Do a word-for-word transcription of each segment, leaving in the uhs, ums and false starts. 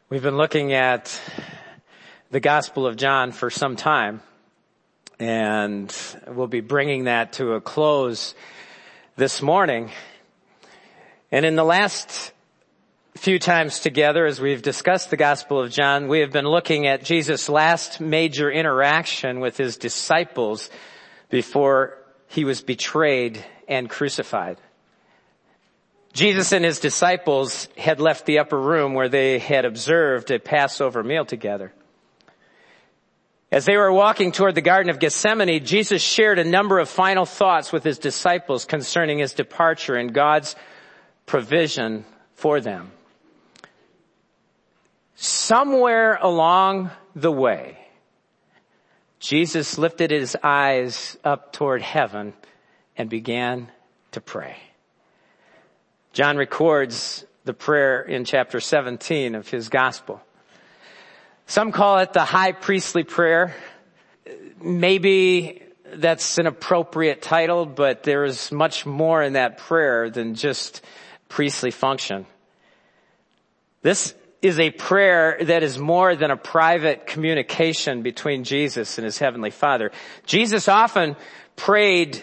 We've been looking at the Gospel of John for some time, and we'll be bringing that to a close this morning. And in the last few times together, as we've discussed the Gospel of John, we have been looking at Jesus' last major interaction with his disciples before he was betrayed and crucified. Jesus and his disciples had left the upper room where they had observed a Passover meal together. As they were walking toward the Garden of Gethsemane, Jesus shared a number of final thoughts with his disciples concerning his departure and God's provision for them. Somewhere along the way, Jesus lifted his eyes up toward heaven and began to pray. John records the prayer in chapter seventeen of his gospel. Some call it the high priestly prayer. Maybe that's an appropriate title, but there is much more in that prayer than just priestly function. This is a prayer that is more than a private communication between Jesus and his heavenly Father. Jesus often prayed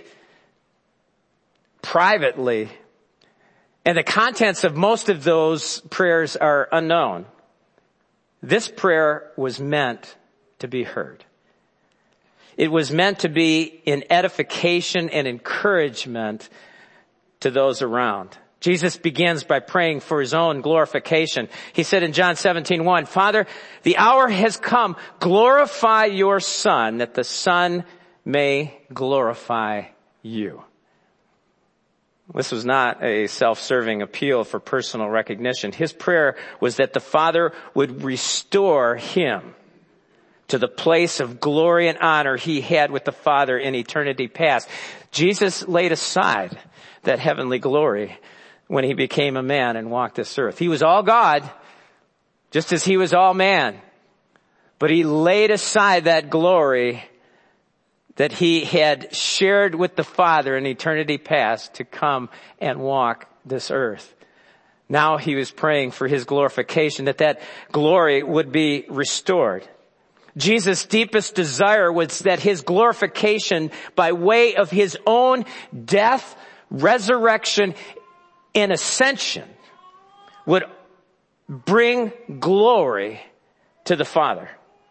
privately, and the contents of most of those prayers are unknown. This prayer was meant to be heard. It was meant to be an edification and encouragement to those around. Jesus begins by praying for his own glorification. He said in John seventeen one, "Father, the hour has come. Glorify your Son, that the Son may glorify you." This was not a self-serving appeal for personal recognition. His prayer was that the Father would restore him to the place of glory and honor he had with the Father in eternity past. Jesus laid aside that heavenly glory when he became a man and walked this earth. He was all God, just as he was all man. But he laid aside that glory that he had shared with the Father in eternity past to come and walk this earth. Now he was praying for his glorification, that that glory would be restored. Jesus' deepest desire was that his glorification by way of his own death, resurrection, and ascension would bring glory to the Father.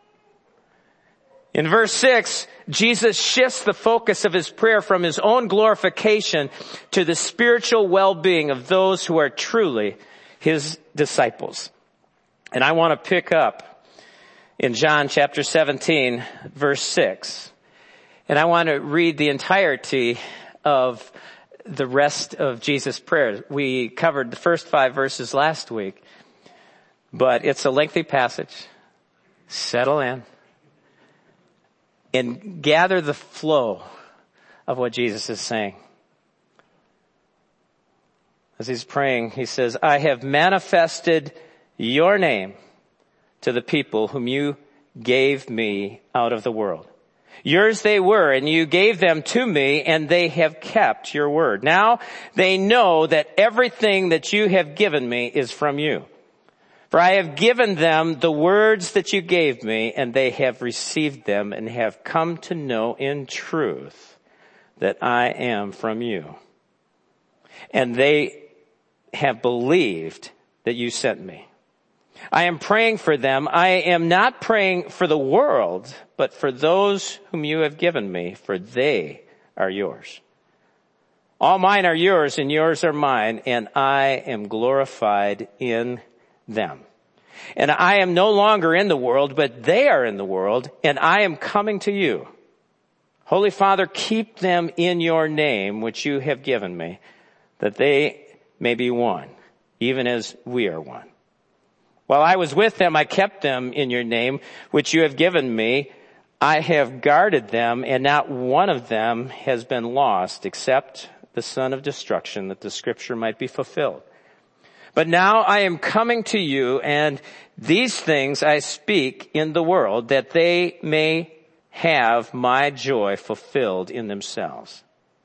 In verse six, Jesus shifts the focus of his prayer from his own glorification to the spiritual well-being of those who are truly his disciples. And I want to pick up in John chapter seventeen, verse six. And I want to read the entirety of the rest of Jesus' prayer. We covered the first five verses last week, but it's a lengthy passage. Settle in and gather the flow of what Jesus is saying. As he's praying, he says, "I have manifested your name to the people whom you gave me out of the world. Yours they were, and you gave them to me, and they have kept your word. Now they know that everything that you have given me is from you. For I have given them the words that you gave me, and they have received them and have come to know in truth that I am from you. And they have believed that you sent me. I am praying for them. I am not praying for the world, but for those whom you have given me, for they are yours. All mine are yours, and yours are mine, and I am glorified in them. And I am no longer in the world, but they are in the world, and I am coming to you. Holy Father, keep them in your name, which you have given me, that they may be one, even as we are one. While I was with them, I kept them in your name, which you have given me. I have guarded them, and not one of them has been lost, except the son of destruction, that the scripture might be fulfilled. But now I am coming to you, and these things I speak in the world, that they may have my joy fulfilled in themselves.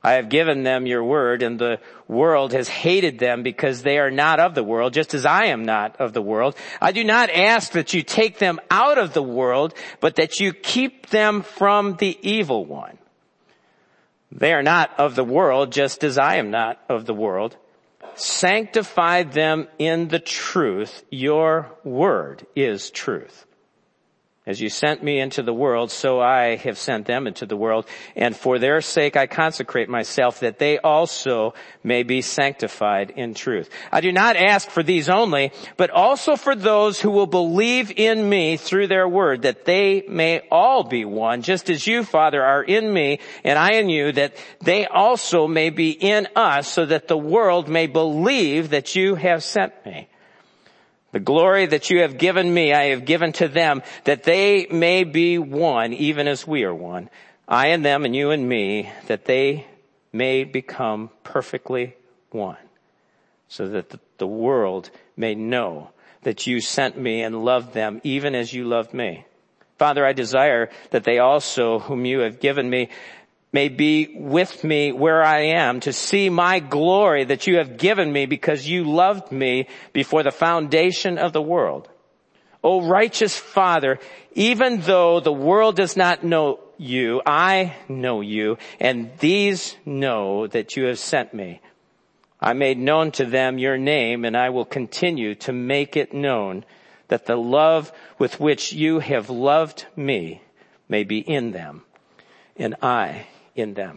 I have given them your word, and the world has hated them because they are not of the world, just as I am not of the world. I do not ask that you take them out of the world, but that you keep them from the evil one. They are not of the world, just as I am not of the world. Sanctify them in the truth. Your word is truth. As you sent me into the world, so I have sent them into the world. And for their sake I consecrate myself, that they also may be sanctified in truth. I do not ask for these only, but also for those who will believe in me through their word, that they may all be one, just as you, Father, are in me and I in you, that they also may be in us, so that the world may believe that you have sent me. The glory that you have given me, I have given to them, that they may be one, even as we are one. I and them and you and me, that they may become perfectly one, so that the world may know that you sent me and loved them, even as you loved me. Father, I desire that they also, whom you have given me, may be with me where I am, to see my glory that you have given me, because you loved me before the foundation of the world. O righteous Father, even though the world does not know you, I know you, and these know that you have sent me. I made known to them your name, and I will continue to make it known, that the love with which you have loved me may be in them, and I in them.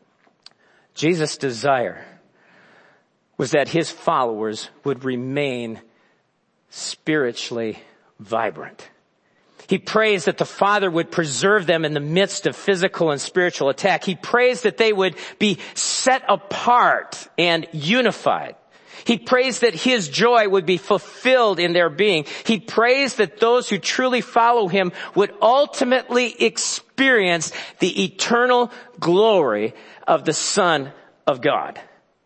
Jesus' desire was that his followers would remain spiritually vibrant. He prays that the Father would preserve them in the midst of physical and spiritual attack. He prays that they would be set apart and unified. He prays that his joy would be fulfilled in their being. He prays that those who truly follow him would ultimately experience the eternal glory of the Son of God.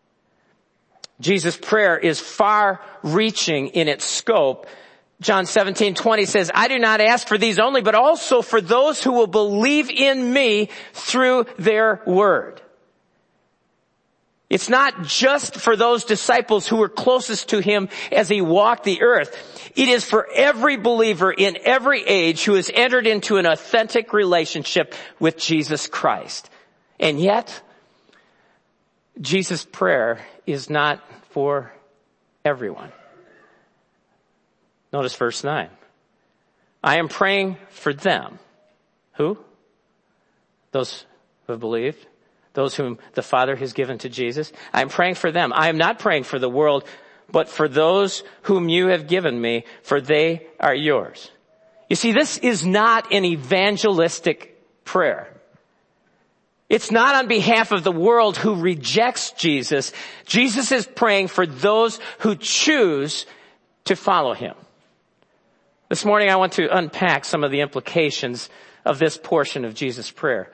Jesus' prayer is far-reaching in its scope. John seventeen twenty says, I do not ask for these only, but also for those who will believe in me through their word. It's not just for those disciples who were closest to him as he walked the earth. It is for every believer in every age who has entered into an authentic relationship with Jesus Christ. And yet, Jesus' prayer is not for everyone. Notice verse nine. I am praying for them. Who? Those who have believed. Those whom the Father has given to Jesus. I am praying for them. I am not praying for the world, but for those whom you have given me, for they are yours. You see, this is not an evangelistic prayer. It's not on behalf of the world who rejects Jesus. Jesus is praying for those who choose to follow him. This morning I want to unpack some of the implications of this portion of Jesus' prayer.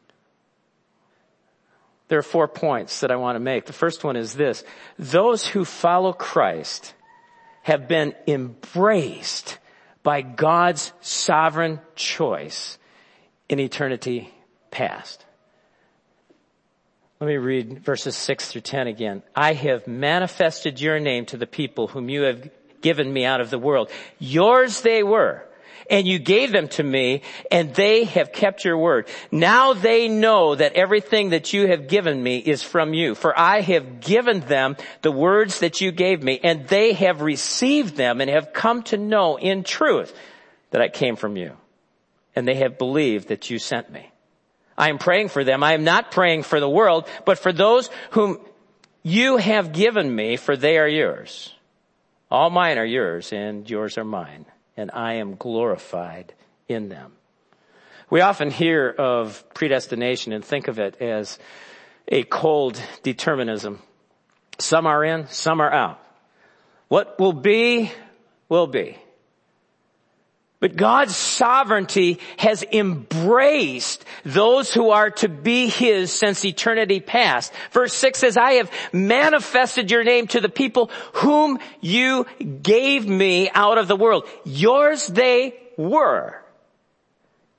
There are four points that I want to make. The first one is this. Those who follow Christ have been embraced by God's sovereign choice in eternity past. Let me read verses six through ten again. I have manifested your name to the people whom you have given me out of the world. Yours they were, and you gave them to me, and they have kept your word. Now they know that everything that you have given me is from you. For I have given them the words that you gave me, and they have received them and have come to know in truth that I came from you. And they have believed that you sent me. I am praying for them. I am not praying for the world, but for those whom you have given me, for they are yours. All mine are yours, and yours are mine, and I am glorified in them. We often hear of predestination and think of it as a cold determinism. Some are in, some are out. What will be, will be. But God's sovereignty has embraced those who are to be his since eternity past. Verse six says, I have manifested your name to the people whom you gave me out of the world. Yours they were,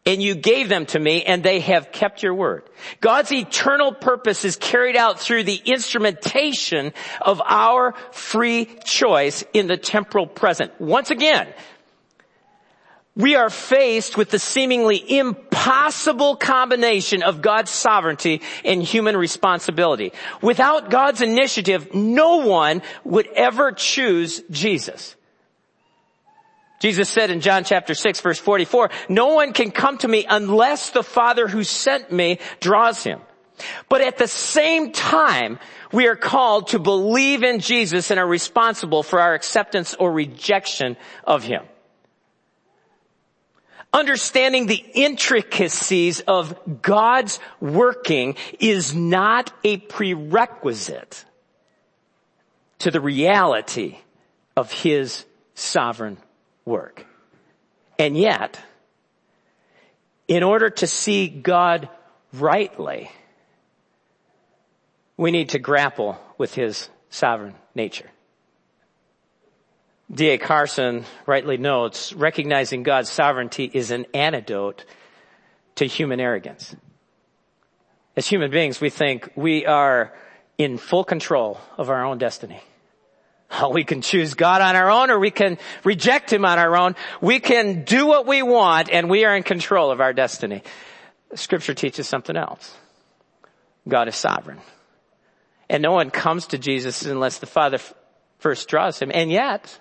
and you gave them to me, and they have kept your word. God's eternal purpose is carried out through the instrumentation of our free choice in the temporal present. Once again, we are faced with the seemingly impossible combination of God's sovereignty and human responsibility. Without God's initiative, no one would ever choose Jesus. Jesus said in John chapter six, verse forty-four, no one can come to me unless the Father who sent me draws him. But at the same time, we are called to believe in Jesus and are responsible for our acceptance or rejection of him. Understanding the intricacies of God's working is not a prerequisite to the reality of his sovereign work. And yet, in order to see God rightly, we need to grapple with his sovereign nature. D A Carson rightly notes, recognizing God's sovereignty is an antidote to human arrogance. As human beings, we think we are in full control of our own destiny. We can choose God on our own, or we can reject him on our own. We can do what we want, and we are in control of our destiny. Scripture teaches something else. God is sovereign. And no one comes to Jesus unless the Father first draws him. And yet,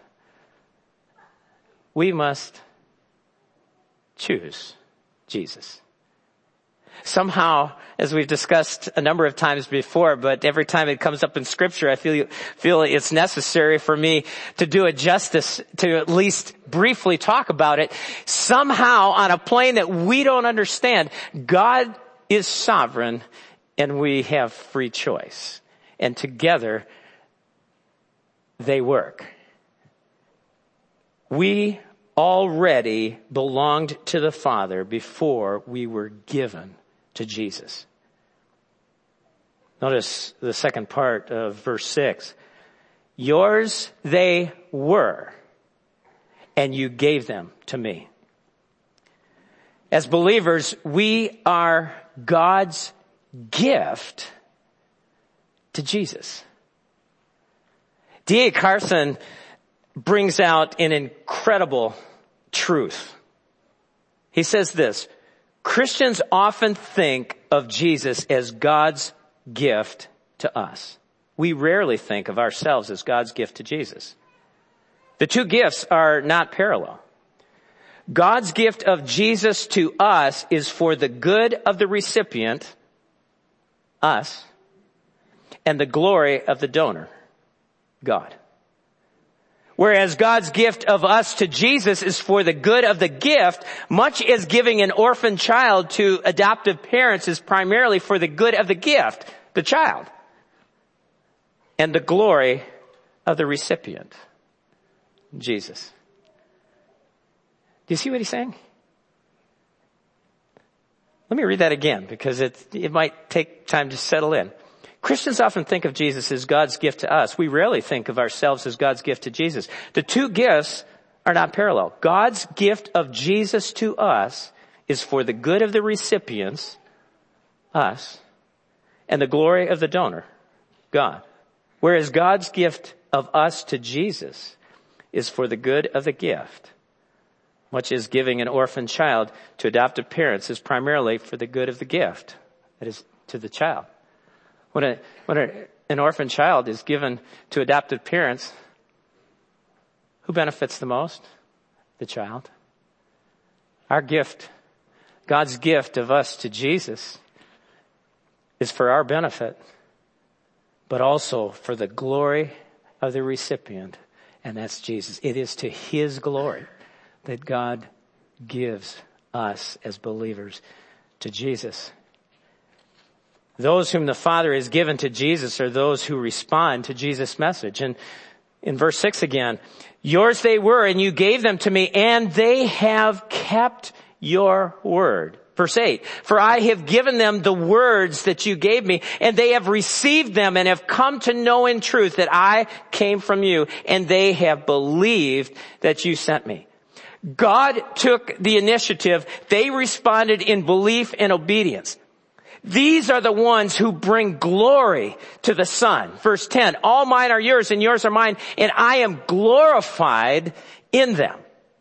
we must choose Jesus. Somehow, as we've discussed a number of times before, but every time it comes up in Scripture, I feel feel it's necessary for me to do it justice, to at least briefly talk about it. Somehow, on a plane that we don't understand, God is sovereign and we have free choice. And together, they work. We already belonged to the Father before we were given to Jesus. Notice the second part of verse six. Yours they were, and you gave them to me. As believers, we are God's gift to Jesus. D A Carson brings out an incredible truth. He says this, Christians often think of Jesus as God's gift to us. We rarely think of ourselves as God's gift to Jesus. The two gifts are not parallel. God's gift of Jesus to us is for the good of the recipient, us, and the glory of the donor, God. Whereas God's gift of us to Jesus is for the good of the gift, much as giving an orphan child to adoptive parents is primarily for the good of the gift, the child, and the glory of the recipient, Jesus. Do you see what he's saying? Let me read that again because it, it might take time to settle in. Christians often think of Jesus as God's gift to us. We rarely think of ourselves as God's gift to Jesus. The two gifts are not parallel. God's gift of Jesus to us is for the good of the recipients, us, and the glory of the donor, God. Whereas God's gift of us to Jesus is for the good of the gift, much as giving an orphan child to adoptive parents is primarily for the good of the gift, that is, to the child. When, a, when a, an orphan child is given to adoptive parents, who benefits the most? The child. Our gift, God's gift of us to Jesus, is for our benefit, but also for the glory of the recipient, and that's Jesus. It is to his glory that God gives us as believers to Jesus. Those whom the Father has given to Jesus are those who respond to Jesus' message. And in verse six again, yours they were, and you gave them to me, and they have kept your word. Verse eight, for I have given them the words that you gave me, and they have received them and have come to know in truth that I came from you, and they have believed that you sent me. God took the initiative. They responded in belief and obedience. These are the ones who bring glory to the Son. Verse ten, all mine are yours and yours are mine, and I am glorified in them.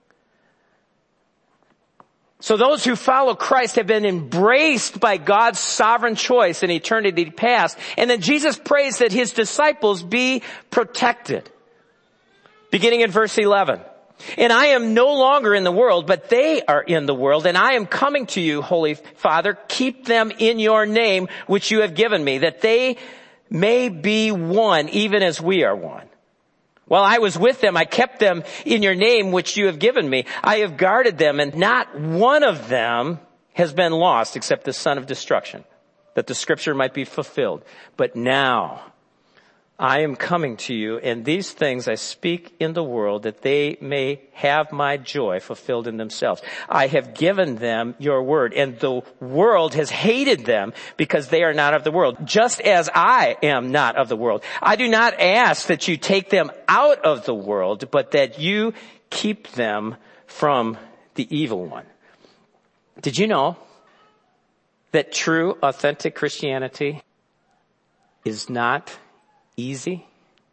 So those who follow Christ have been embraced by God's sovereign choice in eternity past. And then Jesus prays that his disciples be protected. Beginning in verse eleven. And I am no longer in the world, but they are in the world, and I am coming to you, Holy Father. Keep them in your name, which you have given me, that they may be one, even as we are one. While I was with them, I kept them in your name, which you have given me. I have guarded them, and not one of them has been lost except the son of destruction, that the scripture might be fulfilled. But now I am coming to you, and these things I speak in the world, that they may have my joy fulfilled in themselves. I have given them your word, and the world has hated them because they are not of the world, just as I am not of the world. I do not ask that you take them out of the world, but that you keep them from the evil one. Did you know that true, authentic Christianity is not easy?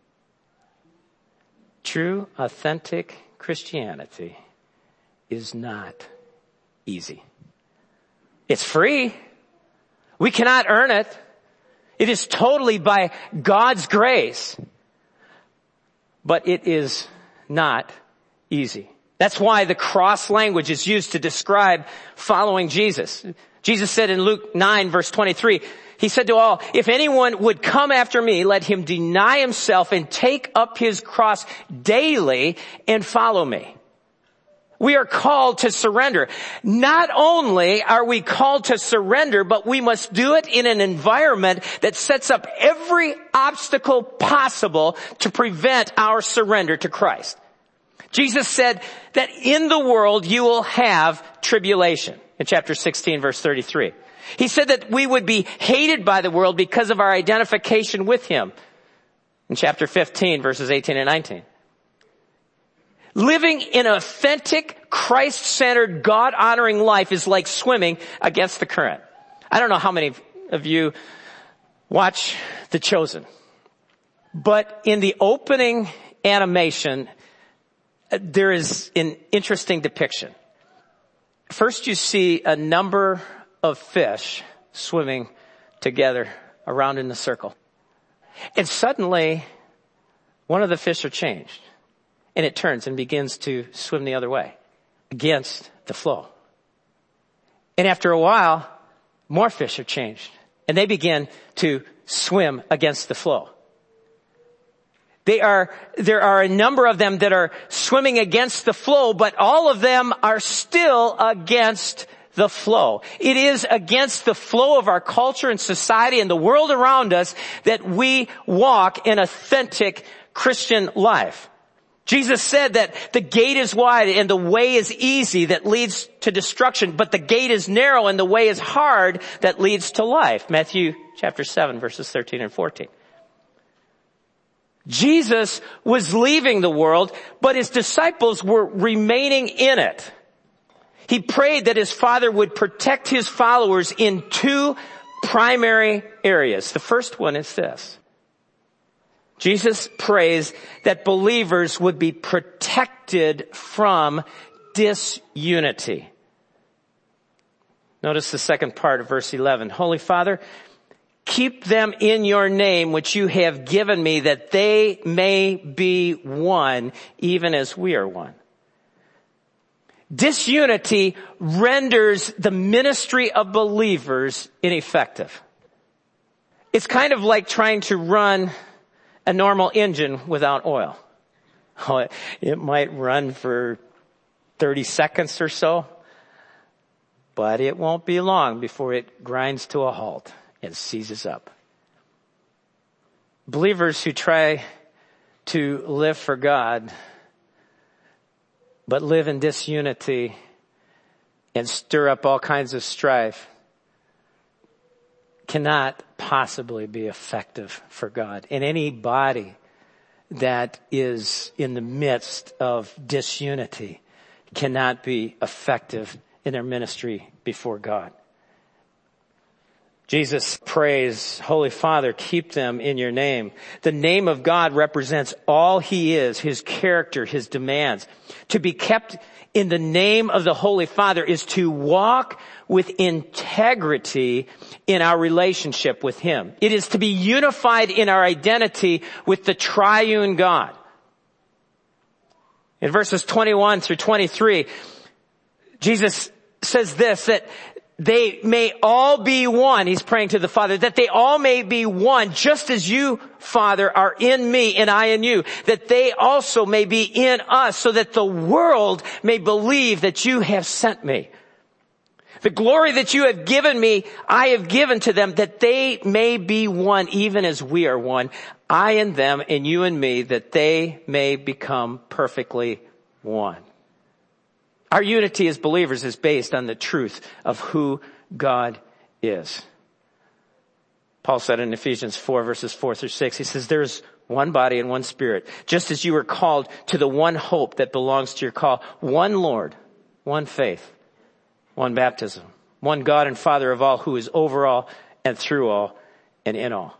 True, authentic Christianity is not easy. It's free. We cannot earn it. It is totally by God's grace. But it is not easy. That's why the cross language is used to describe following Jesus. Jesus said in Luke nine verse twenty-three, he said to all, if anyone would come after me, let him deny himself and take up his cross daily and follow me. We are called to surrender. Not only are we called to surrender, but we must do it in an environment that sets up every obstacle possible to prevent our surrender to Christ. Jesus said that in the world you will have tribulation in chapter sixteen verse thirty-three. He said that we would be hated by the world because of our identification with him in chapter fifteen verses eighteen and nineteen. Living an authentic, Christ-centered, God-honoring life is like swimming against the current. I don't know how many of you watch The Chosen, but in the opening animation, there is an interesting depiction. First you see a number of fish swimming together around in a circle. And suddenly, one of the fish are changed. And it turns and begins to swim the other way, against the flow. And after a while, more fish are changed. And they begin to swim against the flow. They are, there are a number of them that are swimming against the flow, but all of them are still against the flow. It is against the flow of our culture and society and the world around us that we walk an authentic Christian life. Jesus said that the gate is wide and the way is easy that leads to destruction, but the gate is narrow and the way is hard that leads to life. Matthew chapter seven verses thirteen and fourteen. Jesus was leaving the world, but his disciples were remaining in it. He prayed that his Father would protect his followers in two primary areas. The first one is this. Jesus prays that believers would be protected from disunity. Notice the second part of verse eleven. Holy Father, keep them in your name which you have given me, that they may be one, even as we are one. Disunity renders the ministry of believers ineffective. It's kind of like trying to run a normal engine without oil. Oh, it might run for thirty seconds or so, but it won't be long before it grinds to a halt and seizes up. Believers who try to live for God but live in disunity and stir up all kinds of strife cannot possibly be effective for God. And any body that is in the midst of disunity cannot be effective in their ministry before God. Jesus prays, Holy Father, keep them in your name. The name of God represents all he is, his character, his demands. To be kept in the name of the Holy Father is to walk with integrity in our relationship with him. It is to be unified in our identity with the triune God. In verses twenty-one through twenty-three, Jesus says this, that they may all be one. He's praying to the Father, that they all may be one, just as you, Father, are in me and I in you, that they also may be in us, so that the world may believe that you have sent me. The glory that you have given me, I have given to them, that they may be one, even as we are one, I and them and you and me, that they may become perfectly one. Our unity as believers is based on the truth of who God is. Paul said in Ephesians four verses four through six, he says, there's one body and one spirit, just as you were called to the one hope that belongs to your call, one Lord, one faith, one baptism, one God and Father of all, who is over all and through all and in all.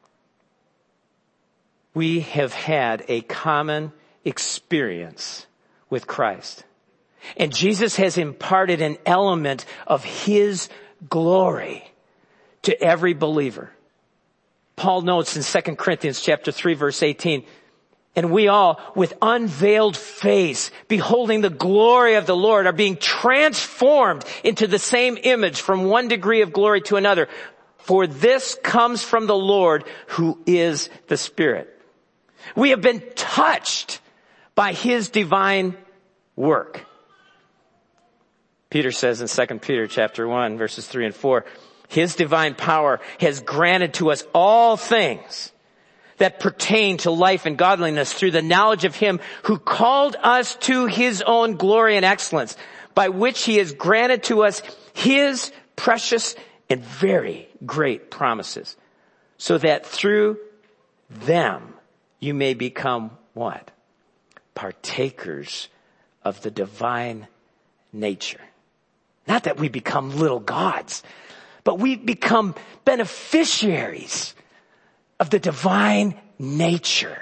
We have had a common experience with Christ. And Jesus has imparted an element of his glory to every believer. Paul notes in Second Corinthians chapter three verse eighteen, and we all with unveiled face, beholding the glory of the Lord, are being transformed into the same image from one degree of glory to another. For this comes from the Lord, who is the Spirit. We have been touched by his divine work. Peter says in Second Peter chapter one, verses three and four, his divine power has granted to us all things that pertain to life and godliness through the knowledge of him who called us to his own glory and excellence, by which he has granted to us his precious and very great promises, so that through them you may become what? Partakers of the divine nature. Not that we become little gods, but we become beneficiaries of the divine nature.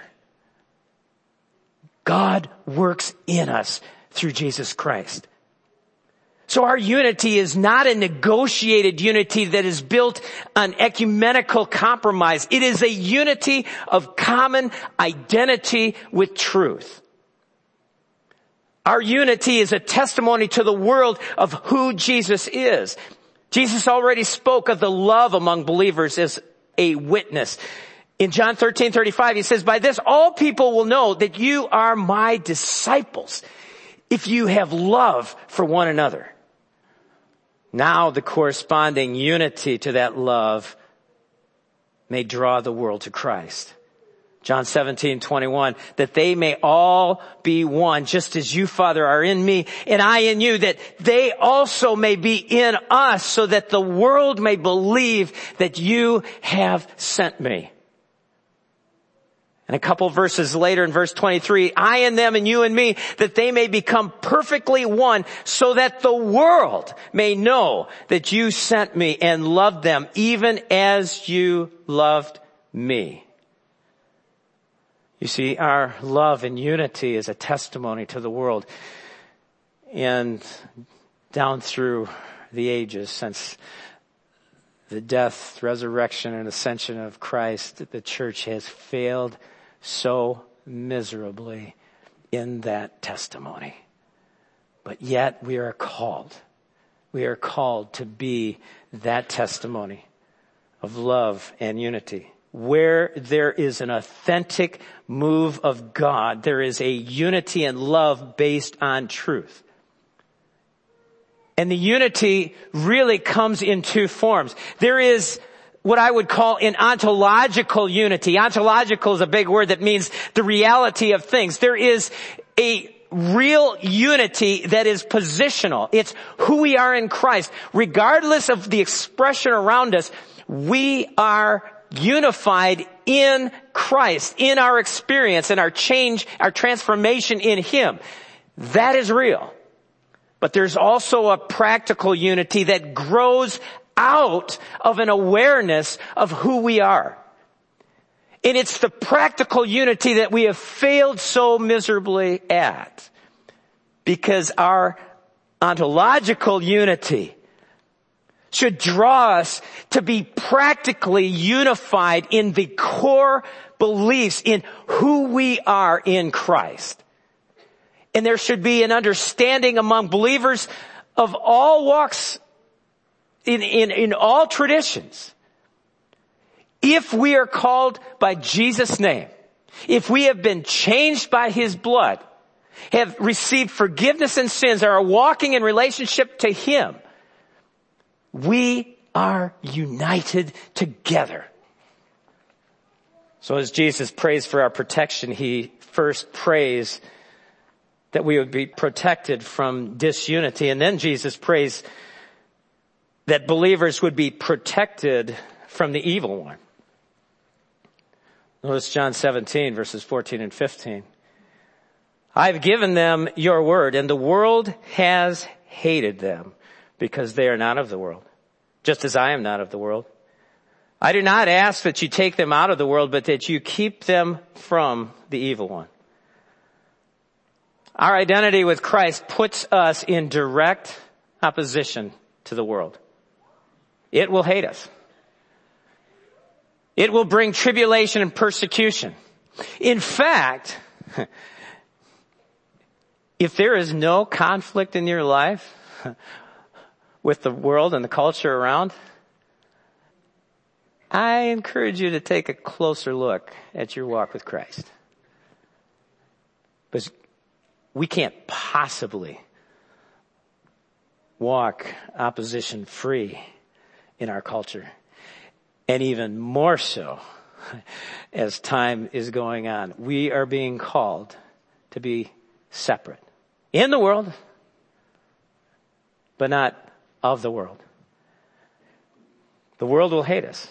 God works in us through Jesus Christ. So our unity is not a negotiated unity that is built on ecumenical compromise. It is a unity of common identity with truth. Our unity is a testimony to the world of who Jesus is. Jesus already spoke of the love among believers as a witness. In John thirteen thirty-five, he says, by this all people will know that you are my disciples, if you have love for one another. Now the corresponding unity to that love may draw the world to Christ. John seventeen twenty-one, that they may all be one, just as you, Father, are in me and I in you, that they also may be in us, so that the world may believe that you have sent me. And a couple verses later in verse twenty-three, I and them and you and me, that they may become perfectly one, so that the world may know that you sent me and loved them, even as you loved me. You see, our love and unity is a testimony to the world. And down through the ages, since the death, resurrection, and ascension of Christ, the church has failed so miserably in that testimony. But yet we are called. We are called to be that testimony of love and unity. Where there is an authentic move of God, there is a unity and love based on truth. And the unity really comes in two forms. There is what I would call an ontological unity. Ontological is a big word that means the reality of things. There is a real unity that is positional. It's who we are in Christ. Regardless of the expression around us, we are unified in Christ, in our experience and our change, our transformation in Him. That is real. But there's also a practical unity that grows out of an awareness of who we are. And it's the practical unity that we have failed so miserably at. Because our ontological unity should draw us to be practically unified in the core beliefs in who we are in Christ. And there should be an understanding among believers of all walks, in, in, in all traditions. If we are called by Jesus' name, if we have been changed by His blood, have received forgiveness in sins, are walking in relationship to Him, we are united together. So as Jesus prays for our protection, He first prays that we would be protected from disunity. And then Jesus prays that believers would be protected from the evil one. Notice John seventeen, verses fourteen and fifteen. I've given them your word, and the world has hated them because they are not of the world, just as I am not of the world. I do not ask that you take them out of the world, but that you keep them from the evil one. Our identity with Christ puts us in direct opposition to the world. It will hate us. It will bring tribulation and persecution. In fact, if there is no conflict in your life with the world and the culture around, I encourage you to take a closer look at your walk with Christ. Because we can't possibly walk opposition free in our culture. And even more so as time is going on. We are being called to be separate in the world, but not of the world. The world will hate us.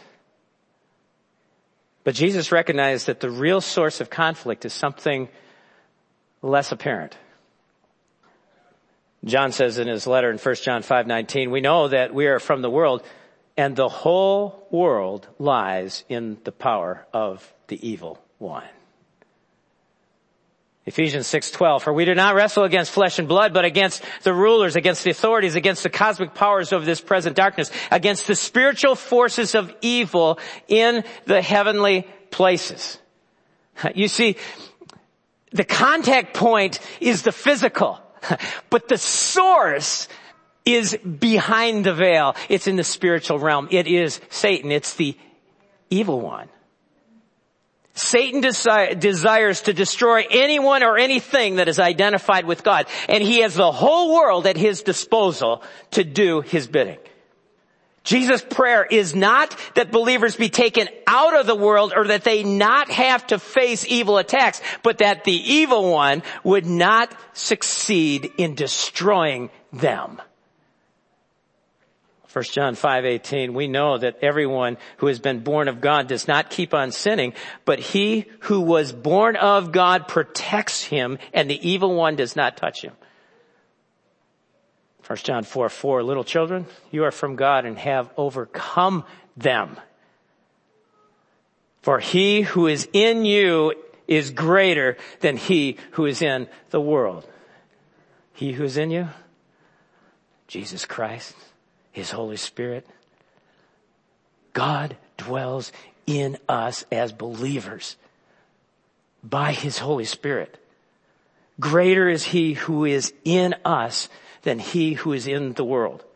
But Jesus recognized that the real source of conflict is something less apparent. John says in his letter in First John five nineteen, we know that we are from the world, and the whole world lies in the power of the evil one. Ephesians six twelve, for we do not wrestle against flesh and blood, but against the rulers, against the authorities, against the cosmic powers of this present darkness, against the spiritual forces of evil in the heavenly places. You see, the contact point is the physical, but the source is behind the veil. It's in the spiritual realm. It is Satan. It's the evil one. Satan desi- desires to destroy anyone or anything that is identified with God. And he has the whole world at his disposal to do his bidding. Jesus' prayer is not that believers be taken out of the world or that they not have to face evil attacks, but that the evil one would not succeed in destroying them. First John five eighteen, we know that everyone who has been born of God does not keep on sinning, but he who was born of God protects him, and the evil one does not touch him. First John four four, little children, you are from God and have overcome them. For he who is in you is greater than he who is in the world. He who is in you, Jesus Christ, His Holy Spirit. God dwells in us as believers by His Holy Spirit. Greater is He who is in us than he who is in the world.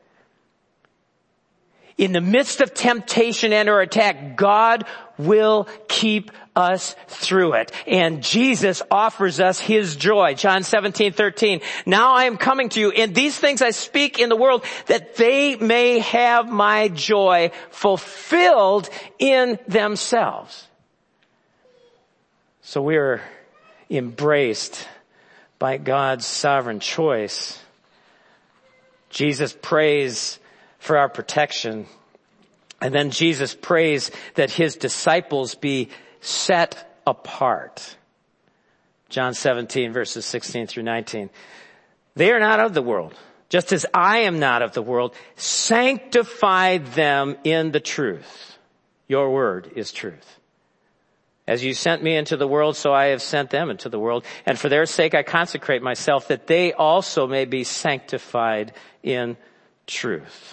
In the midst of temptation and or attack, God will keep us through it. And Jesus offers us His joy. John seventeen thirteen. Now I am coming to you, and these things I speak in the world, that they may have my joy fulfilled in themselves. So we are embraced by God's sovereign choice. Jesus prays for our protection. And then Jesus prays that His disciples be set apart. John seventeen verses sixteen through nineteen. They are not of the world, just as I am not of the world. Sanctify them in the truth. Your word is truth. As you sent me into the world, so I have sent them into the world. And for their sake I consecrate myself, that they also may be sanctified in truth.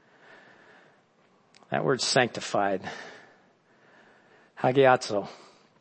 That word sanctified, hagiazo,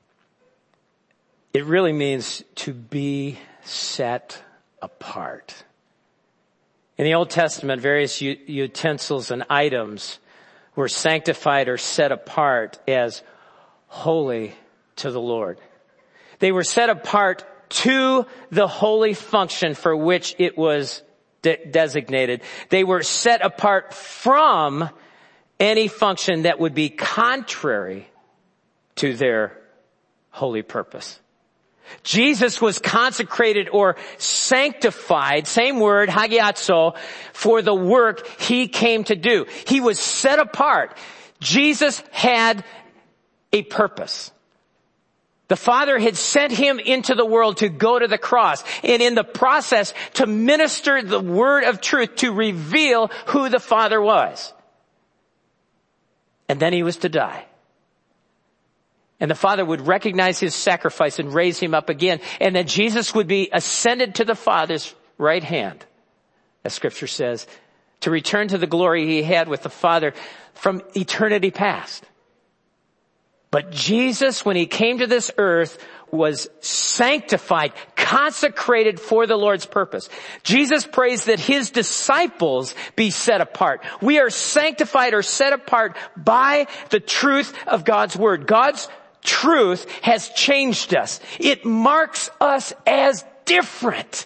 it really means to be set apart. In the Old Testament, various utensils and items were sanctified or set apart as holy to the Lord. They were set apart to the holy function for which it was de- designated. They were set apart from any function that would be contrary to their holy purpose. Jesus was consecrated or sanctified, same word, hagiazo, for the work he came to do. He was set apart. Jesus had a purpose. The Father had sent him into the world to go to the cross, and in the process to minister the word of truth, to reveal who the Father was. And then he was to die. And the Father would recognize his sacrifice and raise him up again. And then Jesus would be ascended to the Father's right hand, as Scripture says, to return to the glory he had with the Father from eternity past. But Jesus, when he came to this earth, was sanctified, consecrated for the Lord's purpose. Jesus prays that his disciples be set apart. We are sanctified or set apart by the truth of God's word. God's truth has changed us. It marks us as different.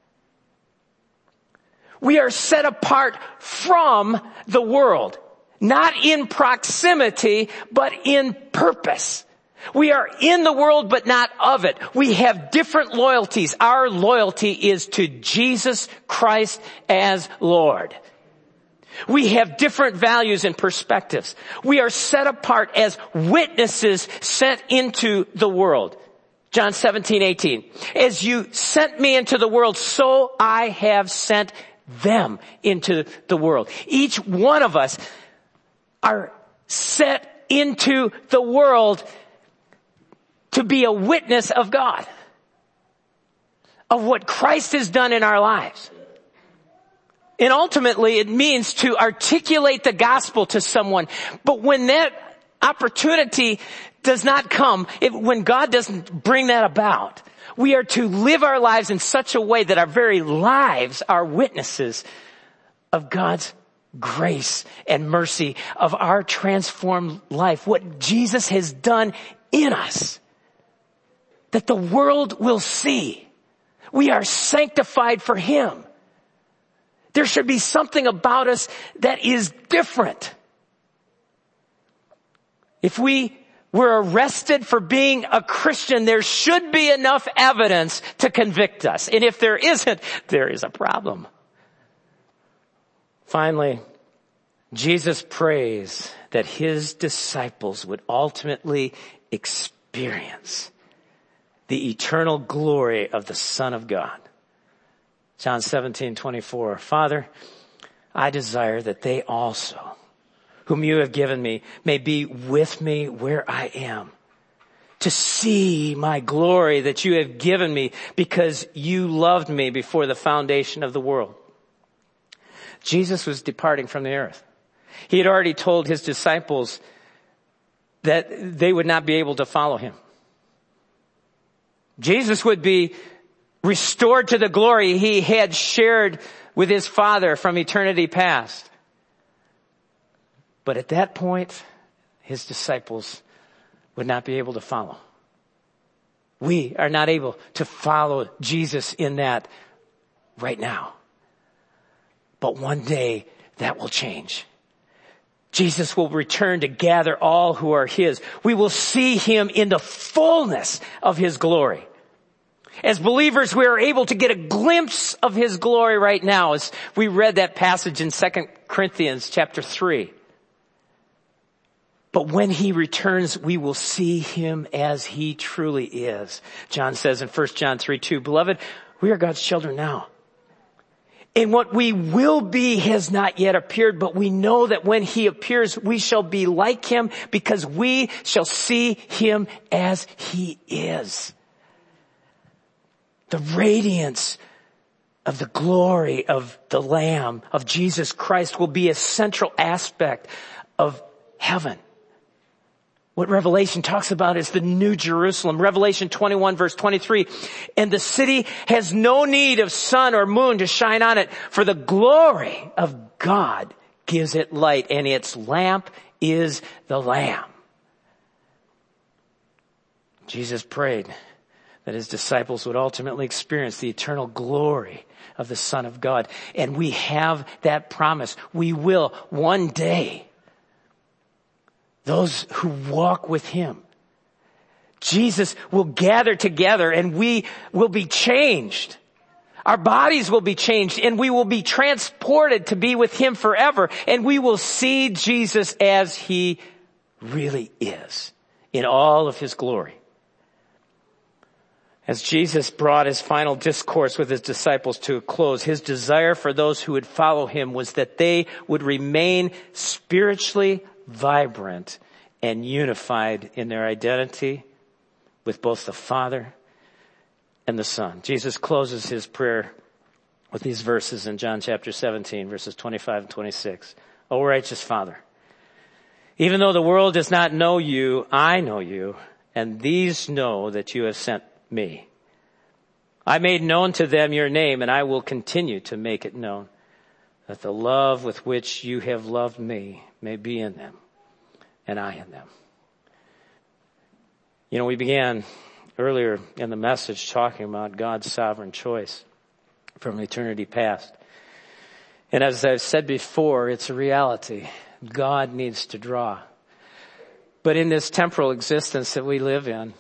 We are set apart from the world, not in proximity, but in purpose. We are in the world, but not of it. We have different loyalties. Our loyalty is to Jesus Christ as Lord. We have different values and perspectives. We are set apart as witnesses sent into the world. John seventeen eighteen. As you sent me into the world, so I have sent them into the world. Each one of us are set into the world to be a witness of God, of what Christ has done in our lives. And ultimately it means to articulate the gospel to someone. But when that opportunity does not come, it, when God doesn't bring that about, we are to live our lives in such a way that our very lives are witnesses of God's grace and mercy, of our transformed life, what Jesus has done in us, that the world will see. We are sanctified for him. There should be something about us that is different. If we were arrested for being a Christian, there should be enough evidence to convict us. And if there isn't, there is a problem. Finally, Jesus prays that his disciples would ultimately experience the eternal glory of the Son of God. John seventeen twenty-four. Father, I desire that they also, whom you have given me, may be with me where I am, to see my glory that you have given me because you loved me before the foundation of the world. Jesus was departing from the earth. He had already told his disciples that they would not be able to follow him. Jesus would be restored to the glory he had shared with his Father from eternity past. But at that point, his disciples would not be able to follow. We are not able to follow Jesus in that right now. But one day that will change. Jesus will return to gather all who are his. We will see him in the fullness of his glory. As believers, we are able to get a glimpse of his glory right now, as we read that passage in Second Corinthians chapter three. But when he returns, we will see him as he truly is. John says in First John three two, Beloved, we are God's children now. And what we will be has not yet appeared, but we know that when he appears, we shall be like him because we shall see him as he is. The radiance of the glory of the Lamb, of Jesus Christ, will be a central aspect of heaven. What Revelation talks about is the New Jerusalem. Revelation twenty-one verse twenty-three. And the city has no need of sun or moon to shine on it, for the glory of God gives it light, and its lamp is the Lamb. Jesus prayed that his disciples would ultimately experience the eternal glory of the Son of God. And we have that promise. We will one day. Those who walk with him. Jesus will gather together and we will be changed. Our bodies will be changed and we will be transported to be with him forever. And we will see Jesus as he really is in all of his glory. As Jesus brought his final discourse with his disciples to a close, his desire for those who would follow him was that they would remain spiritually vibrant and unified in their identity with both the Father and the Son. Jesus closes his prayer with these verses in John chapter seventeen, verses twenty-five and twenty-six. O righteous Father, even though the world does not know you, I know you, and these know that you have sent me. I made known to them your name, and I will continue to make it known, that the love with which you have loved me may be in them, and I in them. You know, we began earlier in the message talking about God's sovereign choice from eternity past. And as I've said before, it's a reality. God needs to draw. But in this temporal existence that we live in,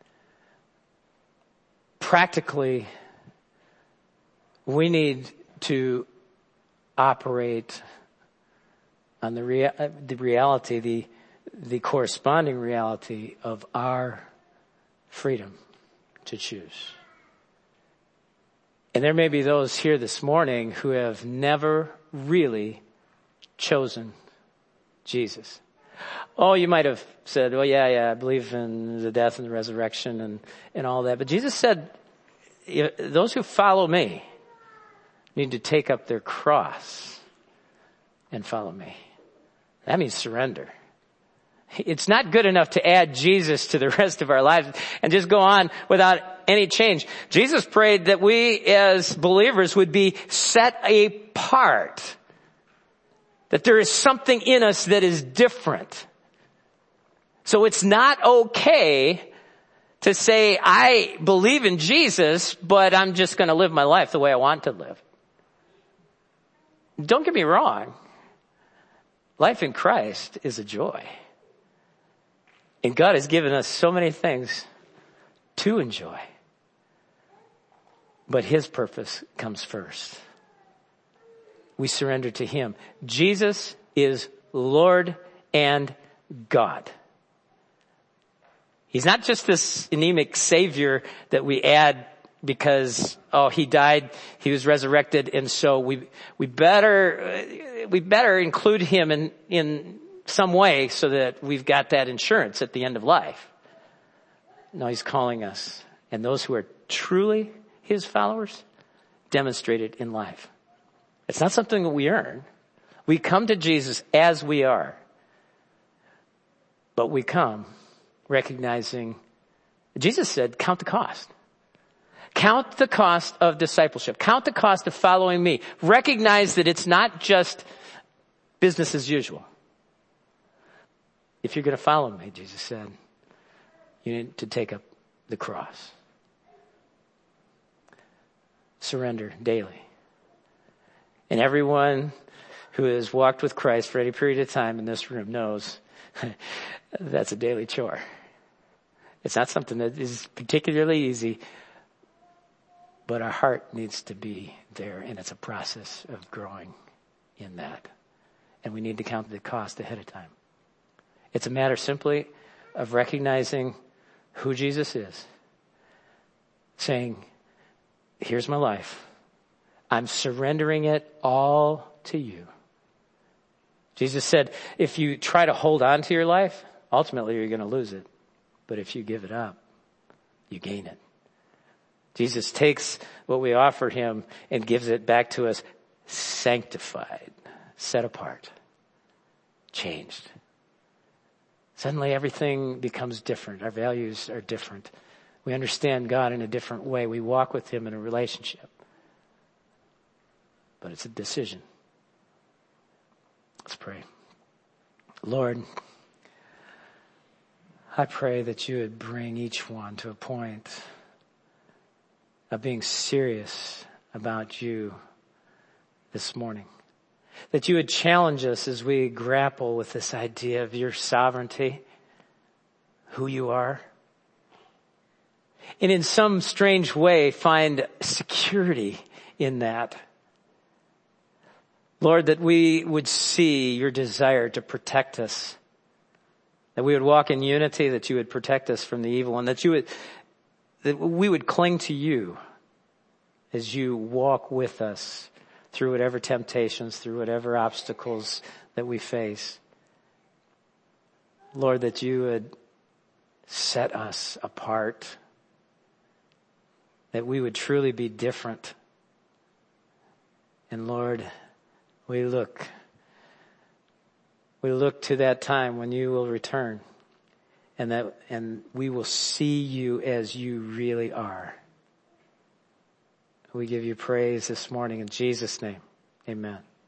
practically, we need to operate on the, rea- the reality, the, the corresponding reality of our freedom to choose. And there may be those here this morning who have never really chosen Jesus. Oh, you might have said, well, yeah, yeah, I believe in the death and the resurrection and, and all that. But Jesus said, those who follow me need to take up their cross and follow me. That means surrender. It's not good enough to add Jesus to the rest of our lives and just go on without any change. Jesus prayed that we as believers would be set apart. That there is something in us that is different. So it's not okay to say, I believe in Jesus, but I'm just going to live my life the way I want to live. Don't get me wrong. Life in Christ is a joy. And God has given us so many things to enjoy. But his purpose comes first. We surrender to him. Jesus is Lord and God. He's not just this anemic savior that we add because, oh, he died, he was resurrected, and so we we better we better include him in in some way so that we've got that insurance at the end of life. No, he's calling us, and those who are truly his followers demonstrate it in life. It's not something that we earn. We come to Jesus as we are. But we come recognizing, Jesus said, count the cost. Count the cost of discipleship. Count the cost of following me. Recognize that it's not just business as usual. If you're going to follow me, Jesus said, you need to take up the cross. Surrender daily. And everyone who has walked with Christ for any period of time in this room knows that's a daily chore. It's not something that is particularly easy, but our heart needs to be there, and it's a process of growing in that. And we need to count the cost ahead of time. It's a matter simply of recognizing who Jesus is, saying, here's my life. I'm surrendering it all to you. Jesus said, if you try to hold on to your life, ultimately you're going to lose it. But if you give it up, you gain it. Jesus takes what we offer him and gives it back to us sanctified, set apart, changed. Suddenly everything becomes different. Our values are different. We understand God in a different way. We walk with him in a relationship. But it's a decision. Let's pray. Lord, I pray that you would bring each one to a point of being serious about you this morning. That you would challenge us as we grapple with this idea of your sovereignty, who you are, and in some strange way find security in that. Lord, that we would see your desire to protect us, that we would walk in unity, that you would protect us from the evil, and that you would, that we would cling to you as you walk with us through whatever temptations, through whatever obstacles that we face. Lord, that you would set us apart, that we would truly be different. And Lord, we look, we look to that time when you will return, and that, and we will see you as you really are. We give you praise this morning in Jesus' name. Amen.